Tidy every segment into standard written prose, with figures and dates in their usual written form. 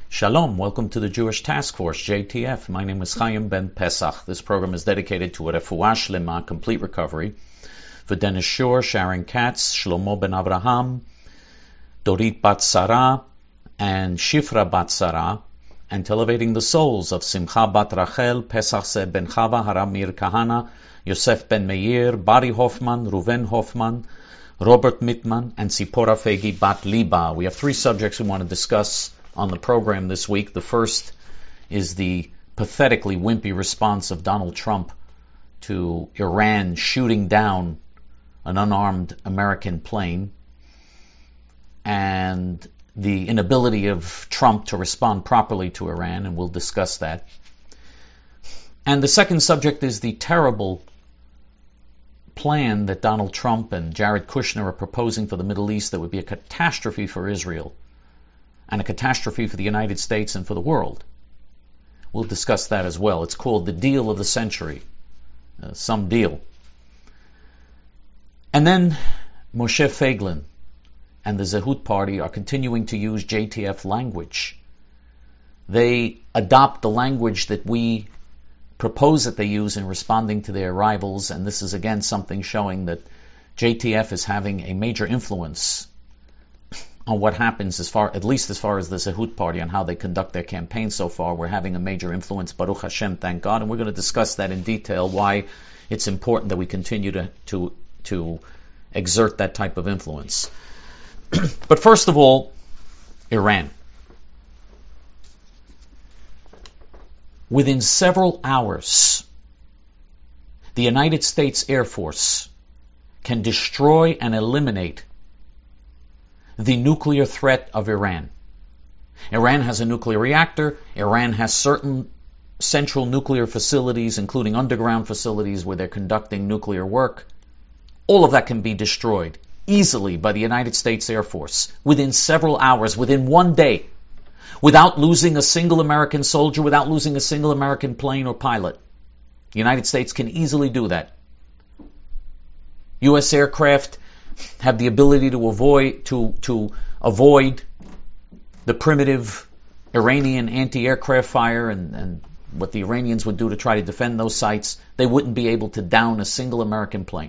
Shalom, welcome to the Jewish Task Force, JTF. My name is Chaim Ben Pesach. This program is dedicated to a refuah shlema, complete recovery, for Dennis Shore, Sharon Katz, Shlomo Ben Abraham, Dorit Bat Sarah, and Shifra Bat Sarah, and to elevating the souls of Simcha Bat Rachel, Pesach Zeh Ben Chava, Haram Mir Kahana, Yosef Ben Meir, Bari Hoffman, Ruven Hoffman, Robert Mittman, and Sipora Fegi Bat Liba. We have three subjects we want to discuss on the program this week. The first is the pathetically wimpy response of Donald Trump to Iran shooting down an unarmed American plane, and the inability of Trump to respond properly to Iran, and we'll discuss that. And the second subject is the terrible plan that Donald Trump and Jared Kushner are proposing for the Middle East that would be a catastrophe for Israel and a catastrophe for the United States and for the world. We'll discuss that as well. It's called the deal of the century. Some deal. And then Moshe Feiglin and the Zehut Party are continuing to use JTF language. They adopt the language that we propose that they use in responding to their rivals, and this is again something showing that JTF is having a major influence on what happens at least as far as the Zehut Party, on how they conduct their campaign so far. We're having a major influence, Baruch Hashem, thank God, and we're going to discuss that in detail, why it's important that we continue to exert that type of influence. But first of all, Iran. Within several hours, the United States Air Force can destroy and eliminate the nuclear threat of Iran. Iran has a nuclear reactor. Iran has certain central nuclear facilities, including underground facilities where they're conducting nuclear work. All of that can be destroyed easily by the United States Air Force within several hours, within one day, without losing a single American soldier, without losing a single American plane or pilot. The United States can easily do that. U.S. aircraft have the ability to avoid the primitive Iranian anti-aircraft fire and what the Iranians would do to try to defend those sites. They wouldn't be able to down a single American plane.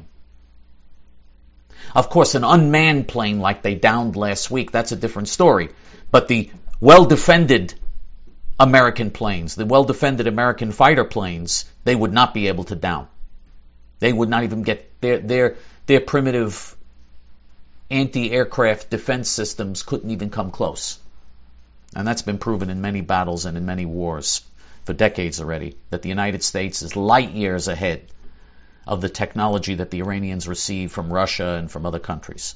Of course, an unmanned plane like they downed last week, that's a different story. But the well-defended American planes, the well-defended American fighter planes, they would not be able to down. They would not even get their primitive anti-aircraft defense systems couldn't even come close. And that's been proven in many battles and in many wars for decades already, that the United States is light years ahead of the technology that the Iranians receive from Russia and from other countries.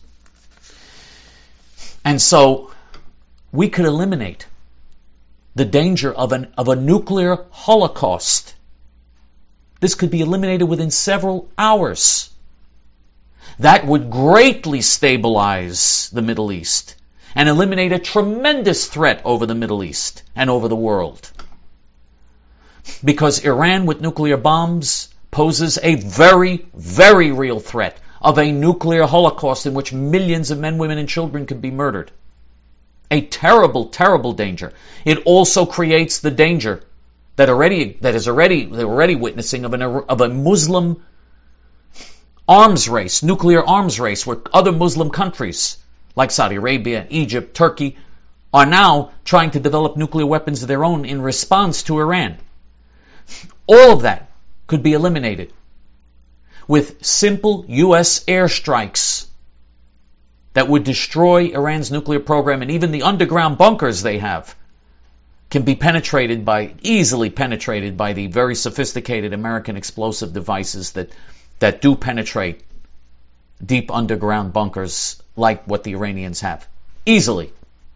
And so we could eliminate the danger of a nuclear holocaust. This could be eliminated within several hours. That would greatly stabilize the Middle East and eliminate a tremendous threat over the Middle East and over the world. Because Iran with nuclear bombs poses a very, very real threat of a nuclear holocaust in which millions of men, women, and children could be murdered. A terrible, terrible danger. It also creates the danger that they're already witnessing of a Muslim arms race, nuclear arms race, where other Muslim countries like Saudi Arabia, Egypt, Turkey are now trying to develop nuclear weapons of their own in response to Iran. All of that could be eliminated with simple U.S. airstrikes that would destroy Iran's nuclear program, and even the underground bunkers they have can be easily penetrated by the very sophisticated American explosive devices that do penetrate deep underground bunkers like what the Iranians have. Easily.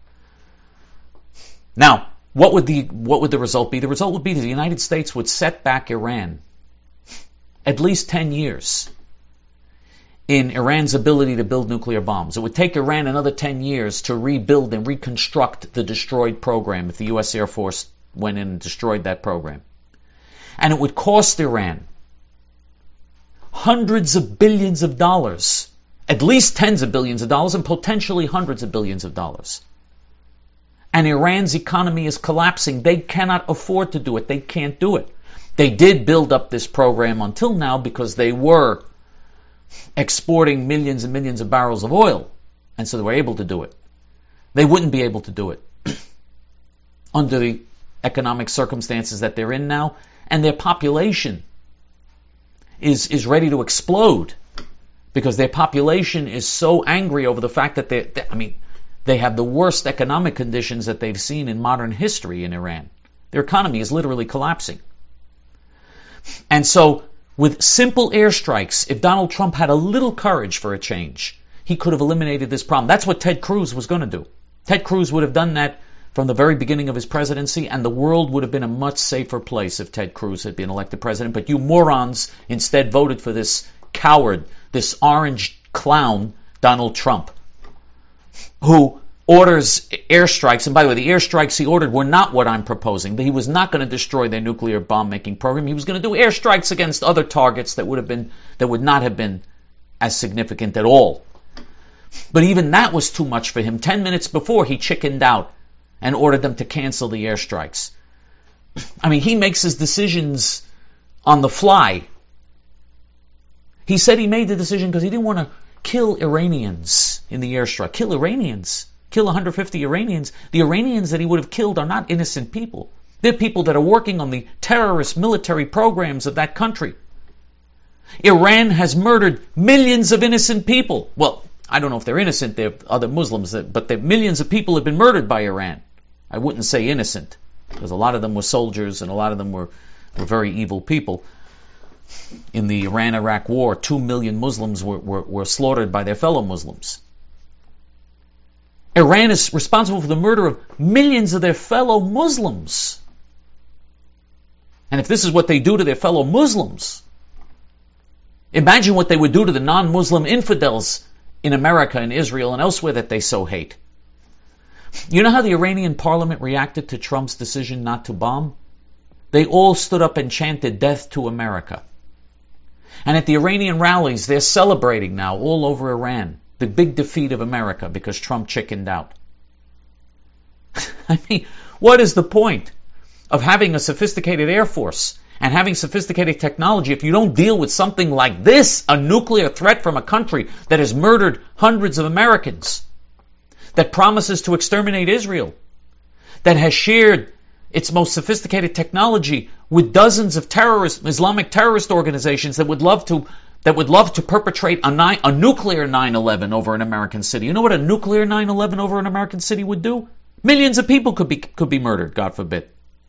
Now, what would the result be? The result would be that the United States would set back Iran at least 10 years in Iran's ability to build nuclear bombs. It would take Iran another 10 years to rebuild and reconstruct the destroyed program if the U.S. Air Force went in and destroyed that program. And it would cost Iran hundreds of billions of dollars, at least tens of billions of dollars, and potentially hundreds of billions of dollars. And Iran's economy is collapsing. They cannot afford to do it. They can't do it. They did build up this program until now because they were exporting millions and millions of barrels of oil. And so they were able to do it. They wouldn't be able to do it under the economic circumstances that they're in now. And their population is ready to explode because their population is so angry over the fact that they have the worst economic conditions that they've seen in modern history in Iran. Their economy is literally collapsing. And so, with simple airstrikes, if Donald Trump had a little courage for a change, he could have eliminated this problem. That's what Ted Cruz was going to do. Ted Cruz would have done that from the very beginning of his presidency, and the world would have been a much safer place if Ted Cruz had been elected president. But you morons instead voted for this coward, this orange clown, Donald Trump, who orders airstrikes. And by the way, the airstrikes he ordered were not what I'm proposing. He was not going to destroy their nuclear bomb-making program. He was going to do airstrikes against other targets that would not have been as significant at all. But even that was too much for him. 10 minutes before, he chickened out and ordered them to cancel the airstrikes. I mean, he makes his decisions on the fly. He said he made the decision because he didn't want to kill Iranians in the airstrike. Kill Iranians. Kill 150 Iranians. The Iranians that he would have killed are not innocent people. They're people that are working on the terrorist military programs of that country. Iran has murdered millions of innocent people. Well, I don't know if they're innocent, they're other Muslims, but millions of people have been murdered by Iran. I wouldn't say innocent, because a lot of them were soldiers and a lot of them were very evil people. In the Iran-Iraq war, 2 million Muslims were slaughtered by their fellow Muslims. Iran is responsible for the murder of millions of their fellow Muslims. And if this is what they do to their fellow Muslims, imagine what they would do to the non-Muslim infidels in America and Israel and elsewhere that they so hate. You know how the Iranian parliament reacted to Trump's decision not to bomb? They all stood up and chanted death to America. And at the Iranian rallies, they're celebrating now all over Iran the big defeat of America because Trump chickened out. I mean, what is the point of having a sophisticated Air Force and having sophisticated technology if you don't deal with something like this, a nuclear threat from a country that has murdered hundreds of Americans, that promises to exterminate Israel, that has shared its most sophisticated technology with dozens of Islamic terrorist organizations that would love to perpetrate a nuclear 9/11 over an American city. You know what a nuclear 9/11 over an American city would do? Millions of people could be murdered, God forbid.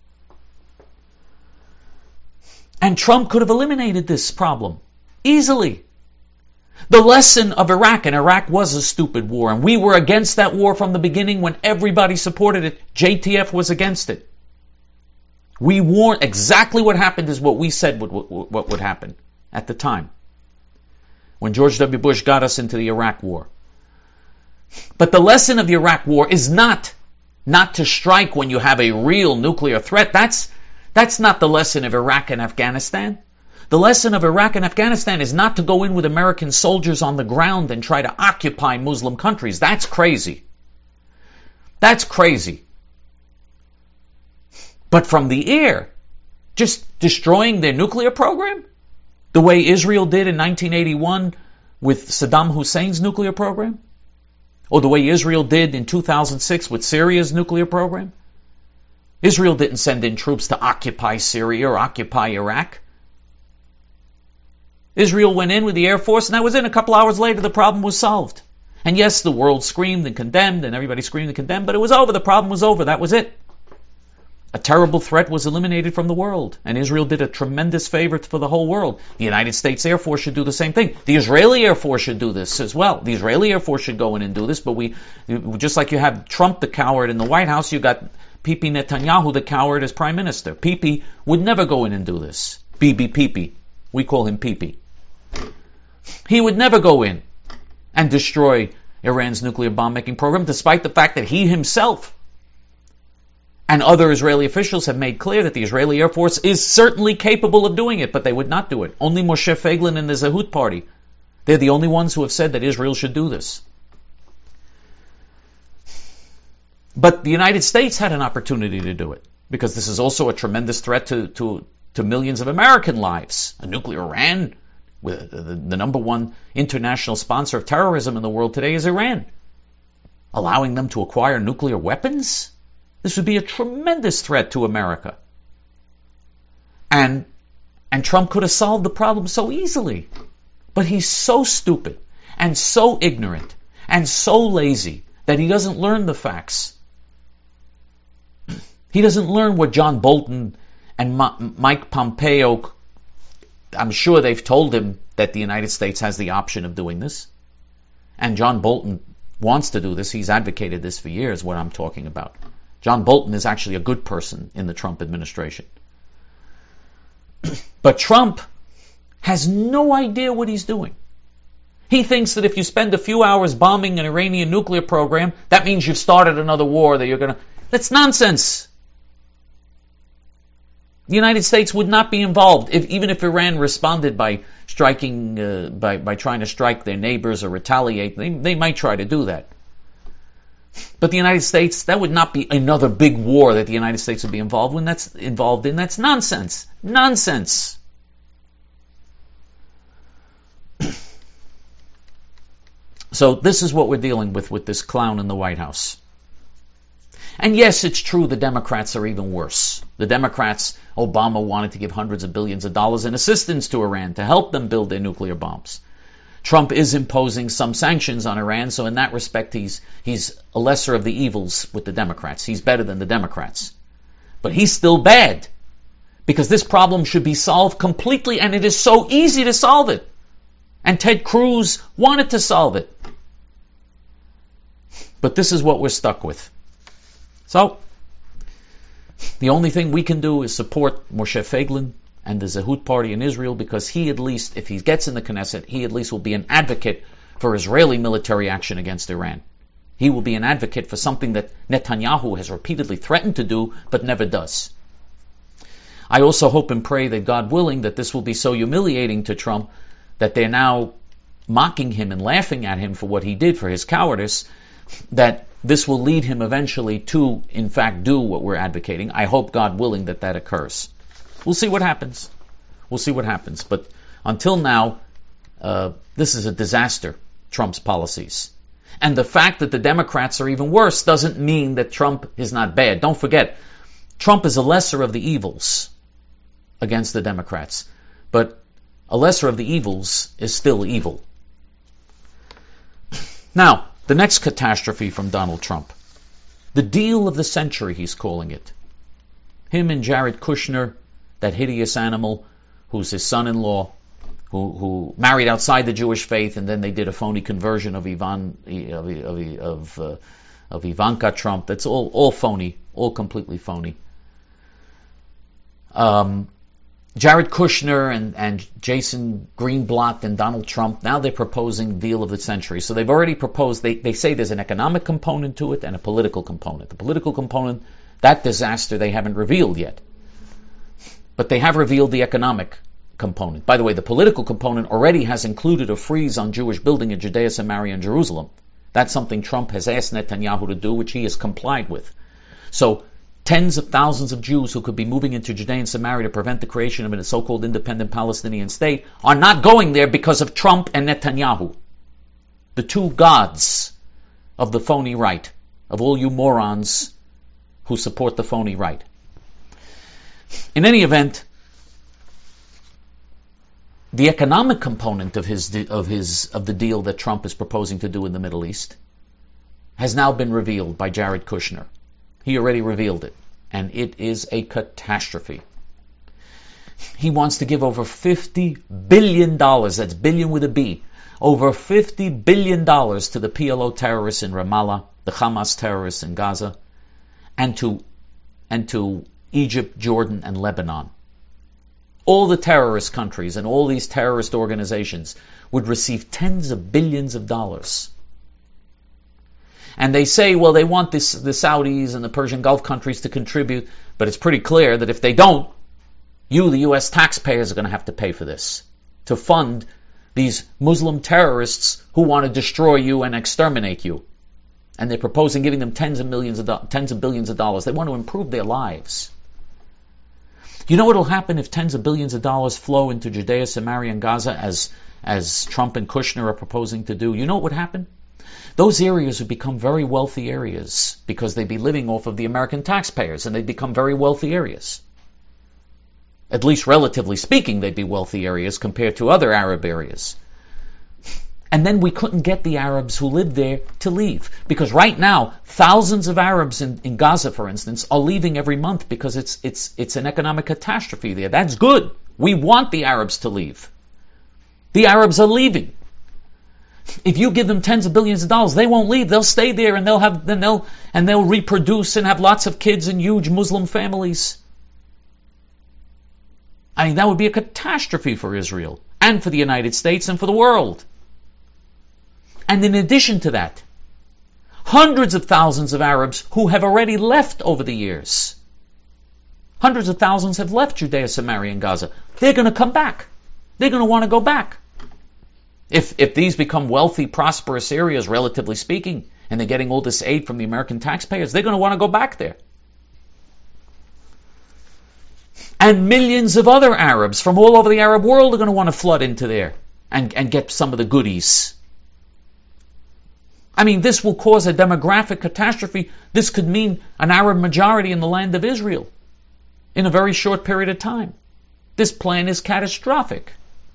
And Trump could have eliminated this problem easily. The lesson of Iraq, and Iraq was a stupid war, and we were against that war from the beginning when everybody supported it. JTF was against it. We warned, exactly what happened is what we said what would happen at the time, when George W. Bush got us into the Iraq war. But the lesson of the Iraq war is not to strike when you have a real nuclear threat. That's not the lesson of Iraq and Afghanistan. The lesson of Iraq and Afghanistan is not to go in with American soldiers on the ground and try to occupy Muslim countries. That's crazy. That's crazy. But from the air, just destroying their nuclear program, the way Israel did in 1981 with Saddam Hussein's nuclear program, or the way Israel did in 2006 with Syria's nuclear program. Israel didn't send in troops to occupy Syria or occupy Iraq. Israel went in with the Air Force, and that was it. A couple hours later, the problem was solved. And yes, the world screamed and condemned, and everybody screamed and condemned, but it was over. The problem was over. That was it. A terrible threat was eliminated from the world, and Israel did a tremendous favor for the whole world. The United States Air Force should do the same thing. The Israeli Air Force should do this as well. The Israeli Air Force should go in and do this, but just like you have Trump the coward in the White House, you got Bibi Netanyahu the coward as Prime Minister. Bibi would never go in and do this. Bibi. We call him Bibi. He would never go in and destroy Iran's nuclear bomb-making program, despite the fact that he himself and other Israeli officials have made clear that the Israeli Air Force is certainly capable of doing it, but they would not do it. Only Moshe Feiglin and the Zehut Party. They're the only ones who have said that Israel should do this. But the United States had an opportunity to do it, because this is also a tremendous threat to millions of American lives. A nuclear Iran, with the number one international sponsor of terrorism in the world today is Iran. Allowing them to acquire nuclear weapons? This would be a tremendous threat to America. And Trump could have solved the problem so easily. But he's so stupid and so ignorant and so lazy that he doesn't learn the facts. He doesn't learn what John Bolton and Mike Pompeo, I'm sure they've told him that the United States has the option of doing this. And John Bolton wants to do this. He's advocated this for years, what I'm talking about. John Bolton is actually a good person in the Trump administration. But Trump has no idea what he's doing. He thinks that if you spend a few hours bombing an Iranian nuclear program, that means you've started another war, that you're going to... That's nonsense. The United States would not be involved even if Iran responded by striking, by trying to strike their neighbors or retaliate. They might try to do that. But the United States, that would not be another big war that the United States would be involved in. That's nonsense. Nonsense. So this is what we're dealing with this clown in the White House. And yes, it's true the Democrats are even worse. The Democrats, Obama wanted to give hundreds of billions of dollars in assistance to Iran to help them build their nuclear bombs. Trump is imposing some sanctions on Iran, so in that respect he's a lesser of the evils with the Democrats. He's better than the Democrats. But he's still bad, because this problem should be solved completely, and it is so easy to solve it. And Ted Cruz wanted to solve it. But this is what we're stuck with. So, the only thing we can do is support Moshe Feiglin and the Zehut Party in Israel, because he at least, if he gets in the Knesset, he at least will be an advocate for Israeli military action against Iran. He will be an advocate for something that Netanyahu has repeatedly threatened to do, but never does. I also hope and pray that, God willing, that this will be so humiliating to Trump that they're now mocking him and laughing at him for what he did, for his cowardice, that this will lead him eventually to, in fact, do what we're advocating. I hope, God willing, that occurs. We'll see what happens. We'll see what happens. But until now, this is a disaster, Trump's policies. And the fact that the Democrats are even worse doesn't mean that Trump is not bad. Don't forget, Trump is a lesser of the evils against the Democrats. But a lesser of the evils is still evil. Now, the next catastrophe from Donald Trump. The deal of the century, he's calling it. Him and Jared Kushner, that hideous animal who's his son-in-law, who married outside the Jewish faith, and then they did a phony conversion of Ivanka Trump. That's all phony, all completely phony. Jared Kushner and Jason Greenblatt and Donald Trump, now they're proposing deal of the century. So they've already proposed, they say there's an economic component to it and a political component. The political component, that disaster they haven't revealed yet. But they have revealed the economic component. By the way, the political component already has included a freeze on Jewish building in Judea, Samaria, and Jerusalem. That's something Trump has asked Netanyahu to do, which he has complied with. So tens of thousands of Jews who could be moving into Judea and Samaria to prevent the creation of a so-called independent Palestinian state are not going there because of Trump and Netanyahu, the two gods of the phony right, of all you morons who support the phony right. In any event, the economic component of the deal that Trump is proposing to do in the Middle East has now been revealed by Jared Kushner. He already revealed it, and it is a catastrophe. He wants to give over $50 billion, that's billion with a B, over $50 billion to the PLO terrorists in Ramallah, the Hamas terrorists in Gaza, and to Egypt, Jordan, and Lebanon. All the terrorist countries and all these terrorist organizations would receive tens of billions of dollars. And they say, well, they want the Saudis and the Persian Gulf countries to contribute, but it's pretty clear that if they don't, you, the U.S. taxpayers, are going to have to pay for this, to fund these Muslim terrorists who want to destroy you and exterminate you. And they're proposing giving them tens of billions of dollars. They want to improve their lives. You know what will happen if tens of billions of dollars flow into Judea, Samaria, and Gaza as Trump and Kushner are proposing to do? You know what would happen? Those areas would become very wealthy areas because they'd be living off of the American taxpayers, and they'd become very wealthy areas. At least relatively speaking, they'd be wealthy areas compared to other Arab areas. And then we couldn't get the Arabs who live there to leave. Because right now, thousands of Arabs in Gaza, for instance, are leaving every month because it's an economic catastrophe there. That's good. We want the Arabs to leave. The Arabs are leaving. If you give them tens of billions of dollars, they won't leave. They'll stay there and they'll reproduce and have lots of kids and huge Muslim families. I mean, that would be a catastrophe for Israel and for the United States and for the world. And in addition to that, hundreds of thousands of Arabs who have already left over the years. Hundreds of thousands have left Judea, Samaria, and Gaza. They're going to come back. They're going to want to go back. If these become wealthy, prosperous areas, relatively speaking, and they're getting all this aid from the American taxpayers, they're going to want to go back there. And millions of other Arabs from all over the Arab world are going to want to flood into there and get some of the goodies. I mean, this will cause a demographic catastrophe. This could mean an Arab majority in the land of Israel in a very short period of time. This plan is catastrophic.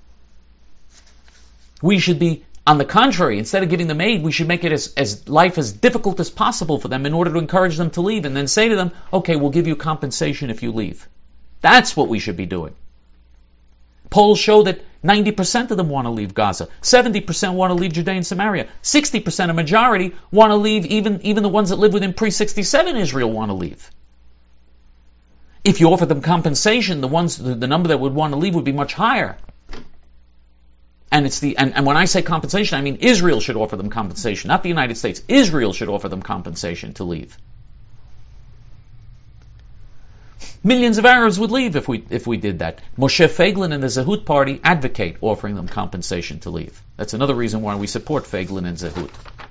We should be, on the contrary, instead of giving them aid, we should make it as life as difficult as possible for them in order to encourage them to leave, and then say to them, okay, we'll give you compensation if you leave. That's what we should be doing. Polls show that 90% of them want to leave Gaza. 70% want to leave Judea and Samaria. 60%, a majority, want to leave. Even the ones that live within pre-67 Israel want to leave. If you offer them compensation, the number that would want to leave would be much higher. And and when I say compensation, I mean Israel should offer them compensation, not the United States. Israel should offer them compensation to leave. Millions of Arabs would leave if we did that. Moshe Feiglin and the Zehut Party advocate offering them compensation to leave. That's another reason why we support Feiglin and Zehut.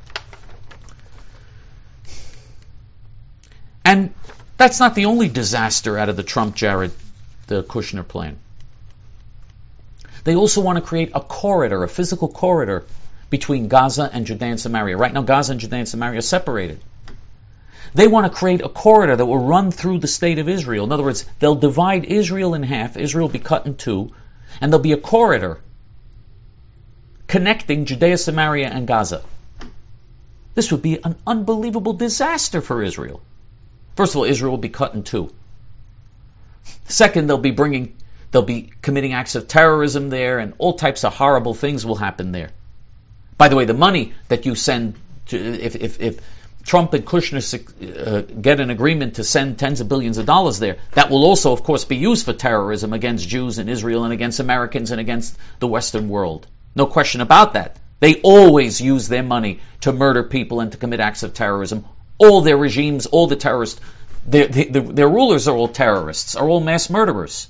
And that's not the only disaster out of the Trump-Jared, the Kushner plan. They also want to create a corridor, a physical corridor between Gaza and Judea and Samaria. Right now, Gaza and Judea and Samaria are separated. They want to create a corridor that will run through the state of Israel. In other words, they'll divide Israel in half. Israel will be cut in two. And there'll be a corridor connecting Judea, Samaria, and Gaza. This would be an unbelievable disaster for Israel. First of all, Israel will be cut in two. Second, they'll be committing acts of terrorism there, and all types of horrible things will happen there. By the way, the money that you send to, if Trump and Kushner get an agreement to send tens of billions of dollars there, that will also, of course, be used for terrorism against Jews in Israel and against Americans and against the Western world. No question about that. They always use their money to murder people and to commit acts of terrorism. All their regimes, all the terrorists, their rulers are all terrorists, are all mass murderers.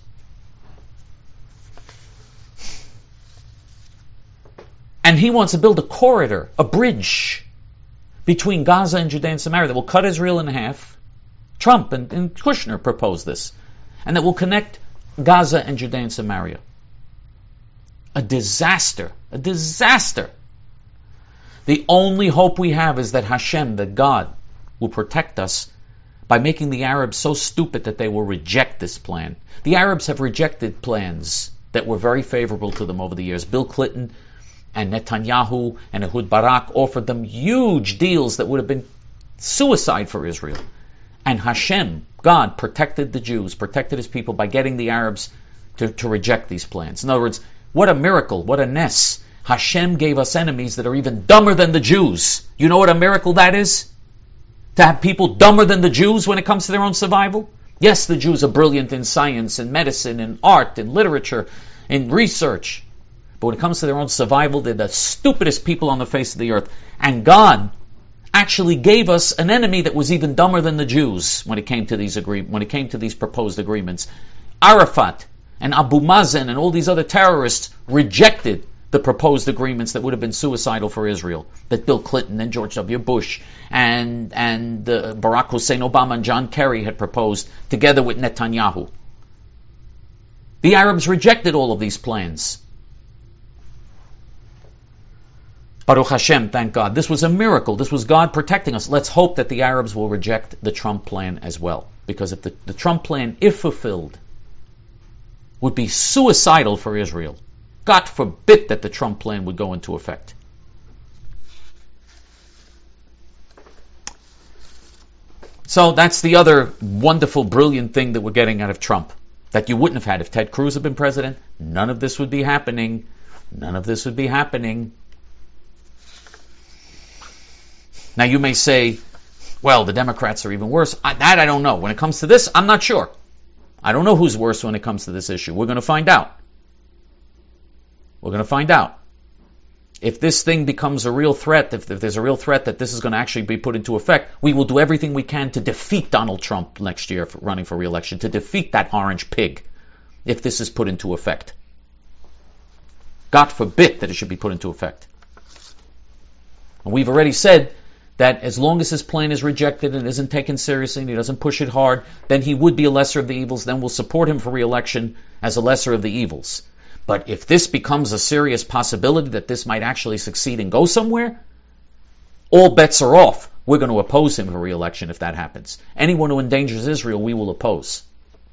And he wants to build a corridor, a bridge, between Gaza and Judea and Samaria that will cut Israel in half. Trump and Kushner proposed this. And that will connect Gaza and Judea and Samaria. A disaster. A disaster. The only hope we have is that Hashem, that God, will protect us by making the Arabs so stupid that they will reject this plan. The Arabs have rejected plans that were very favorable to them over the years. Bill Clinton and Netanyahu and Ehud Barak offered them huge deals that would have been suicide for Israel. And Hashem, God, protected the Jews, protected his people by getting the Arabs to reject these plans. In other words, what a miracle, what a ness. Hashem gave us enemies that are even dumber than the Jews. You know what a miracle that is? To have people dumber than the Jews when it comes to their own survival? Yes, the Jews are brilliant in science and medicine and art and literature and research. But when it comes to their own survival, they're the stupidest people on the face of the earth. And God actually gave us an enemy that was even dumber than the Jews when it came to these proposed agreements. Arafat and Abu Mazen and all these other terrorists rejected the proposed agreements that would have been suicidal for Israel, that Bill Clinton and George W. Bush and Barack Hussein Obama and John Kerry had proposed together with Netanyahu. The Arabs rejected all of these plans. Baruch Hashem, thank God. This was a miracle. This was God protecting us. Let's hope that the Arabs will reject the Trump plan as well. Because if the Trump plan, if fulfilled, would be suicidal for Israel. God forbid that the Trump plan would go into effect. So that's the other wonderful, brilliant thing that we're getting out of Trump. That you wouldn't have had if Ted Cruz had been president. None of this would be happening. None of this would be happening. Now you may say, well, the Democrats are even worse. That I don't know. When it comes to this, I'm not sure. I don't know who's worse when it comes to this issue. We're going to find out. We're going to find out. If this thing becomes a real threat, if there's a real threat that this is going to actually be put into effect, we will do everything we can to defeat Donald Trump next year for running for re-election, to defeat that orange pig, if this is put into effect. God forbid that it should be put into effect. And we've already said that as long as his plan is rejected and isn't taken seriously and he doesn't push it hard, then he would be a lesser of the evils, then we'll support him for re-election as a lesser of the evils. But if this becomes a serious possibility that this might actually succeed and go somewhere, all bets are off. We're going to oppose him for re-election if that happens. Anyone who endangers Israel, we will oppose.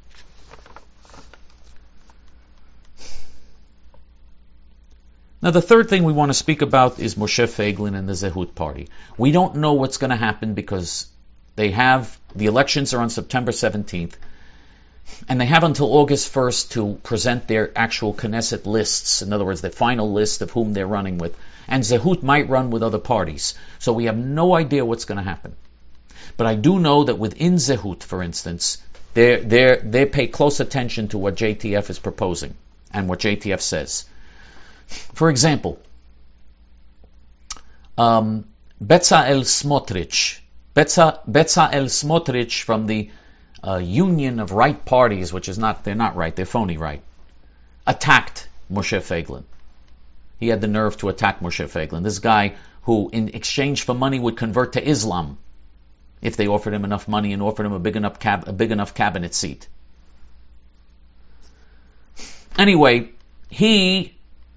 Now the third thing we want to speak about is Moshe Feiglin and the Zehut Party. We don't know what's going to happen because the elections are on September 17th, and they have until August 1st to present their actual Knesset lists, in other words, the final list of whom they're running with. And Zehut might run with other parties. So we have no idea what's going to happen. But I do know that within Zehut, for instance, they pay close attention to what JTF is proposing and what JTF says. For example, Bezalel Smotrich from the Union of Right Parties, which is they're not right, they're phony right, attacked Moshe Feiglin. He had the nerve to attack Moshe Feiglin, this guy who in exchange for money would convert to Islam if they offered him enough money and offered him a big enough cabinet seat. Anyway, he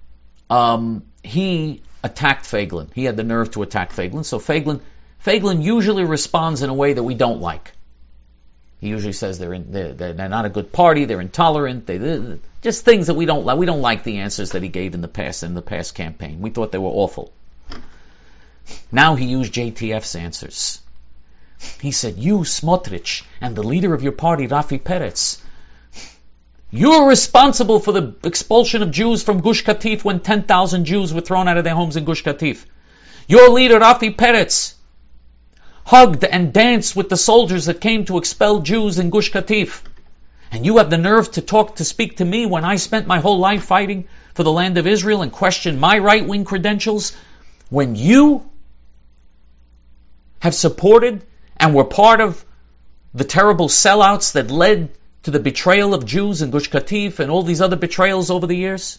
attacked Feiglin. He had the nerve to attack Feiglin. So Feiglin usually responds in a way that we don't like. He usually says they're not a good party, they're intolerant, just things that we don't like. We don't like the answers that he gave in the past campaign. We thought they were awful. Now he used JTF's answers. He said, you, Smotrich, and the leader of your party, Rafi Peretz, you're responsible for the expulsion of Jews from Gush Katif when 10,000 Jews were thrown out of their homes in Gush Katif. Your leader, Rafi Peretz, hugged and danced with the soldiers that came to expel Jews in Gush Katif. And you have the nerve to speak to me when I spent my whole life fighting for the land of Israel and question my right-wing credentials, when you have supported and were part of the terrible sellouts that led to the betrayal of Jews in Gush Katif and all these other betrayals over the years?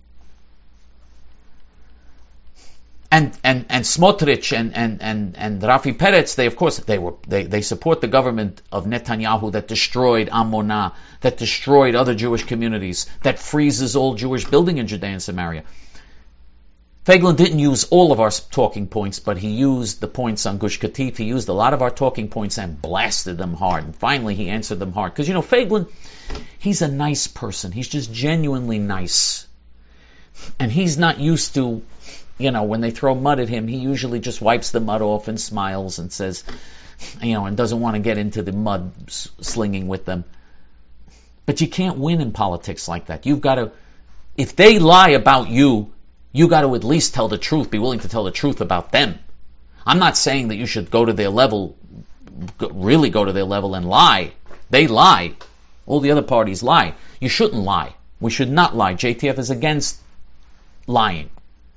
And Smotrich and Rafi Peretz, they support the government of Netanyahu that destroyed Amonah, that destroyed other Jewish communities, that freezes all Jewish building in Judea and Samaria. Feiglin didn't use all of our talking points, but he used the points on Gush Katif. He used a lot of our talking points and blasted them hard. And finally, he answered them hard. Because, Feiglin, he's a nice person. He's just genuinely nice. And he's not used to, when they throw mud at him, he usually just wipes the mud off and smiles and says, and doesn't want to get into the mud slinging with them. But you can't win in politics like that. You've got to, if they lie about you, you got to at least tell the truth, be willing to tell the truth about them. I'm not saying that you should go to their level, really go to their level and lie. They lie. All the other parties lie. You shouldn't lie. We should not lie. JTF is against lying.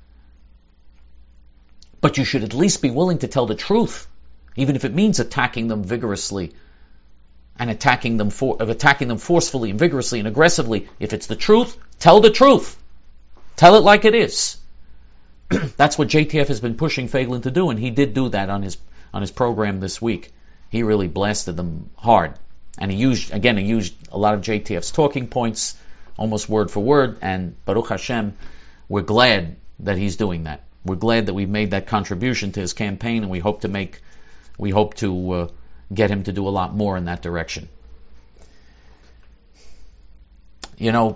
But you should at least be willing to tell the truth, even if it means attacking them vigorously and attacking them forcefully and vigorously and aggressively. If it's the truth, tell the truth. Tell it like it is. That's what JTF has been pushing Feiglin to do, and he did do that on his program this week. He really blasted them hard. And he used a lot of JTF's talking points, almost word for word, and Baruch Hashem, we're glad that he's doing that. We're glad that we've made that contribution to his campaign, and we hope to get him to do a lot more in that direction. You know,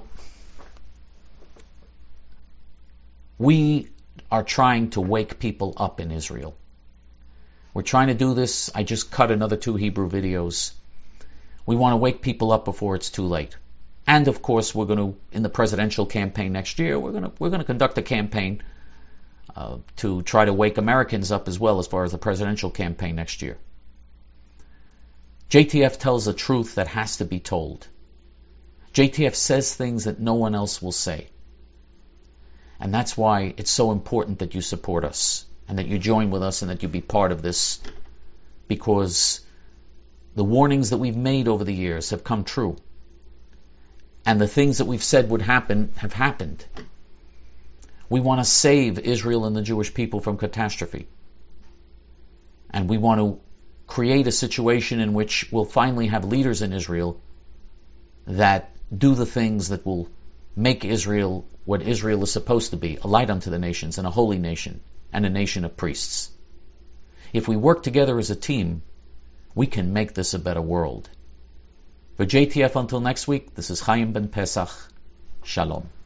we are trying to wake people up in Israel. We're trying to do this. I just cut another 2 Hebrew videos. We want to wake people up before it's too late. And of course, we're going to, in the presidential campaign next year, we're going to conduct a campaign to try to wake Americans up as well as far as the presidential campaign next year. JTF tells a truth that has to be told. JTF says things that no one else will say. And that's why it's so important that you support us and that you join with us and that you be part of this, because the warnings that we've made over the years have come true. And the things that we've said would happen have happened. We want to save Israel and the Jewish people from catastrophe. And we want to create a situation in which we'll finally have leaders in Israel that do the things that will make Israel what Israel is supposed to be, a light unto the nations and a holy nation and a nation of priests. If we work together as a team, we can make this a better world. For JTF, until next week, this is Chaim Ben Pesach. Shalom.